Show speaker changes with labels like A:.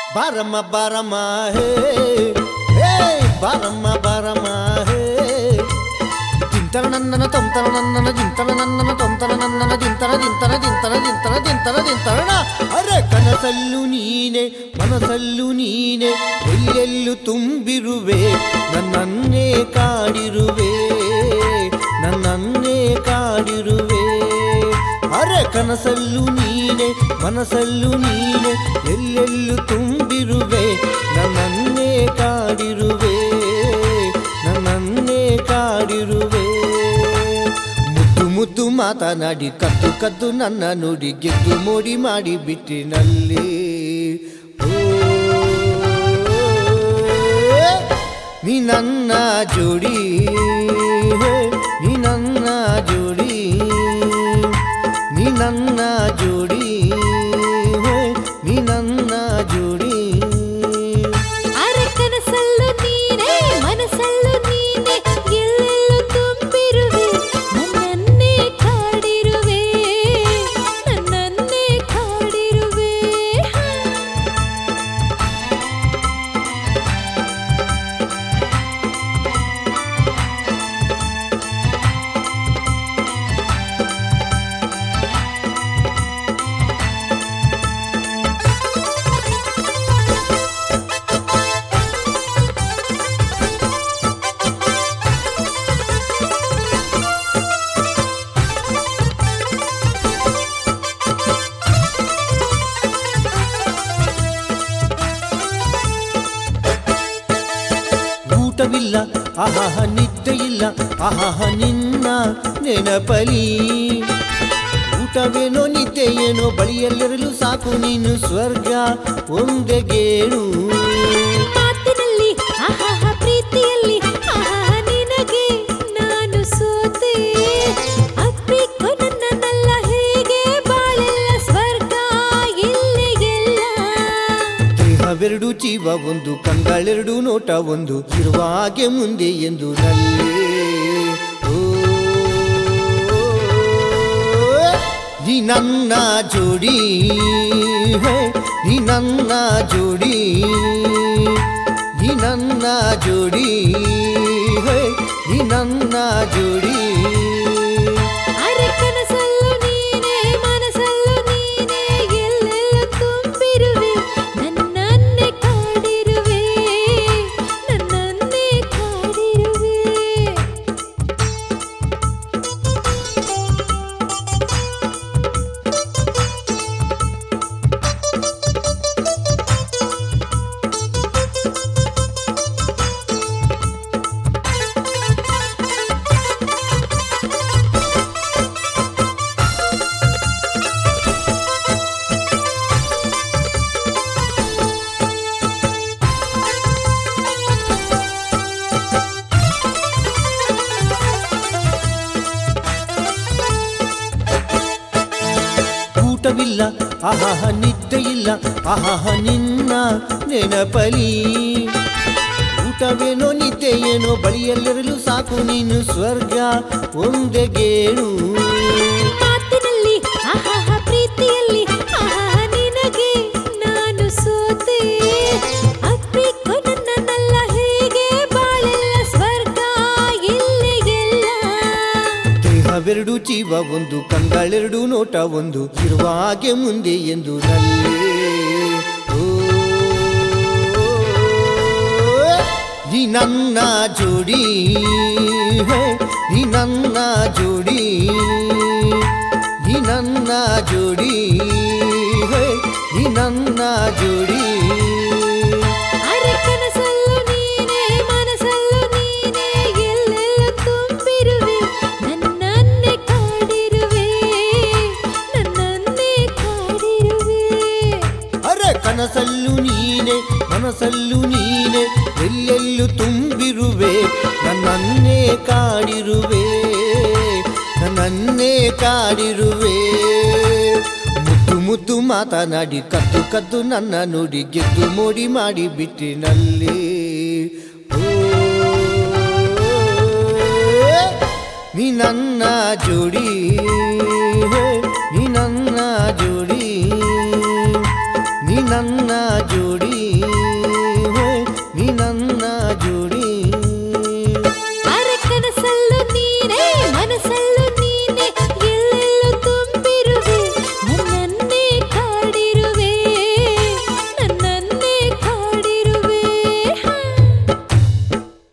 A: ಬಾರಮ್ಮ ಬಾರಮ್ಮ ಹೇ ಹೇ ಬಾರಮ್ಮ ಬಾರಮ್ಮ ಹೇ ದಿಂತರ ನನ್ನನ ತೊಂತರ ನನ್ನನ ದಿಂತರ ನನ್ನನ ತೊಂತರ ನನ್ನನ ದಿಂತರ ದಿಂತರ ದಿಂತರ ದಿಂತರ ದಿಂತರ ದಿಂತರಣ ಅರೆ ಕನಸಲ್ಲು ನೀನೆ ಮನಸಲ್ಲು ನೀನೆ ಎಲ್ಲೆಲ್ಲೂ ತುಂಬಿರುವೆ ನನ್ನನ್ನೇ ಕಾಡಿರುವೆ ನನ್ನನ್ನೇ ಕಾಡಿರುವೆ ಅರೆ ಕನಸಲ್ಲು ನೀನೆ ಮನಸಲ್ಲು ನೀನೆ ಎಲ್ಲೆಲ್ಲೂ ತುಂಬಿರುವೆ ನನ್ನನ್ನೇ ಕಾಡಿರುವೆ ನನ್ನನ್ನೇ ಕಾಡಿರುವೆ ಮುದ್ದು ಮುದ್ದು ಮಾತನಾಡಿ ಕದ್ದು ಕದ್ದು ನನ್ನ ನುಡಿ ಗೆದ್ದು ಮೋಡಿ ಮಾಡಿ ಬಿಟ್ಟಿನಲ್ಲಿ ನೀ ನನ್ನ ಜೋಡಿ ನೀ ನನ್ನ ಜೋಡಿ ನೀ ನನ್ನ ಜೋಡಿ ನೀ ನನ್ನ ಜೋಡಿ
B: ಅರೆ ಕನಸಲ್ಲು ನೀನೆ ಮನಸಲ್ಲು ನೀನೆ ಎಲ್ಲೆಲ್ಲೂ ತುಂಬಿರುವೆ ನನ್ನನ್ನೇ ಕಾಡಿರುವೆ ನನ್ನನ್ನೇ ಕಾಡಿರುವೆ
A: ಊಟವಿಲ್ಲ ಆಹಾಹ ನಿದ್ದೆ ಇಲ್ಲ ಆಹಾಹ ನಿನ್ನ ನೆನಪಲಿ ಊಟವೇನೋ ನಿದ್ದೆ ಏನೋ ಬಳಿಯಲ್ಲಿರಲು ಸಾಕು ನೀನು ಸ್ವರ್ಗ ಒಂದೇ ಗೇಣು
B: ಮಾತಿನಲ್ಲಿ ಆಹಾಹ ಪ್ರೀತಿಯಲ್ಲಿ ಆಹಾಹ ನಿನಗೆ ನಾನು ಸೋತೆ ಅಪ್ಪಿಕೊ ನನ್ನನ್ನೆಲ್ಲ ಹೇಗೆ ಬಾಳೆಲ್ಲ ಸ್ವರ್ಗ ಇಲ್ಲಿಗೆಲ್ಲ
A: ದೇಹವೆರಡು ಜೀವ ಒಂದು ಕಂಗಳೆರಡು ನೋಟ ಒಂದು ಇರುವ ಹಾಗೆ ಮುಂದೆ ಎಂದು ನಲ್ಲೇ ನೀ ನನ್ನ ಜೋಡಿ ನೀ ನನ್ನ ಜೋಡಿ ನೀ ನನ್ನ ಜೋಡಿ ನೀ ನನ್ನ ಜೋಡಿ
B: ಅರೆ ಕನಸಲ್ಲು ನೀನೆ ಮನಸಲ್ಲು ನೀನೆ ಎಲ್ಲೆಲ್ಲೂ ತುಂಬಿರುವೆ ನನ್ನನ್ನೇ ಕಾಡಿರುವೆ ನನ್ನನ್ನೇ ಕಾಡಿರುವೆ
A: ಊಟವಿಲ್ಲ ಆಹಾಹ ನಿದ್ದೆ ಇಲ್ಲ ಆಹಾಹ ನಿನ್ನ ನೆನಪಲಿ ಊಟವೇನೋ ನಿದ್ದೆ ಏನೋ ಬಳಿಯಲ್ಲಿರಲು ಸಾಕು ನೀನು ಸ್ವರ್ಗ ಒಂದೇ ಗೇಣು
B: ಮಾತಿನಲ್ಲಿ ಆಹಾಹ ಪ್ರೀತಿಯಲ್ಲಿ ಆಹಾಹ ನಿನಗೆ ನಾನು ಸೋತೆ ಅಪ್ಪಿಕೊ ನನ್ನನ್ನೆಲ್ಲ ಹೇಗೆ ಬಾಳೆಲ್ಲ ಸ್ವರ್ಗ ಇಲ್ಲಿಗೆಲ್ಲ
A: ದೇಹವೆರಡು ಜೀವ ಒಂದು ಕಂಗಳೆರಡು ನೋಟ ಒಂದು ಇರುವ ಹಾಗೆ ಮುಂದೆ ಎಂದು ನಲ್ಲೇ ನೀ ನನ್ನ ಜೋಡಿ ನೀ ನನ್ನ ಜೋಡಿ ನೀ ನನ್ನ ಜೋಡಿ ನೀ ನನ್ನ ಜೋಡಿ
B: ಅರೆ ಕನಸಲ್ಲು ನೀನೆ ಮನಸಲ್ಲು ನೀನೆ ಎಲ್ಲೆಲ್ಲೂ ತುಂಬಿರುವೆ ನನ್ನನ್ನೇ ಕಾಡಿರುವೆ ನನ್ನನ್ನೇ ಕಾಡಿರುವೆ
A: ಅರೆ ಕನಸಲ್ಲು ನೀನೆ ಮನಸಲ್ಲು ನೀನೆ ಎಲ್ಲೆಲ್ಲೂ ತುಂಬಿರುವೆ ನನ್ನನ್ನೇ ಕಾಡಿರುವೆ ನನ್ನನ್ನೇ ಕಾಡಿರುವೆ ಮುದ್ದು ಮುದ್ದು ಮಾತನಾಡಿ ಕದ್ದು ಕದ್ದು ನನ್ನ ನುಡಿ ಗೆದ್ದು ಮೋಡಿ ಮಾಡಿ ಬಿಟ್ಟಿನಲ್ಲಿ ನೀ ನನ್ನ ಜೋಡಿ ನೀ ನನ್ನ ಜೋಡಿ ನೀ ನನ್ನ ಜೋಡಿ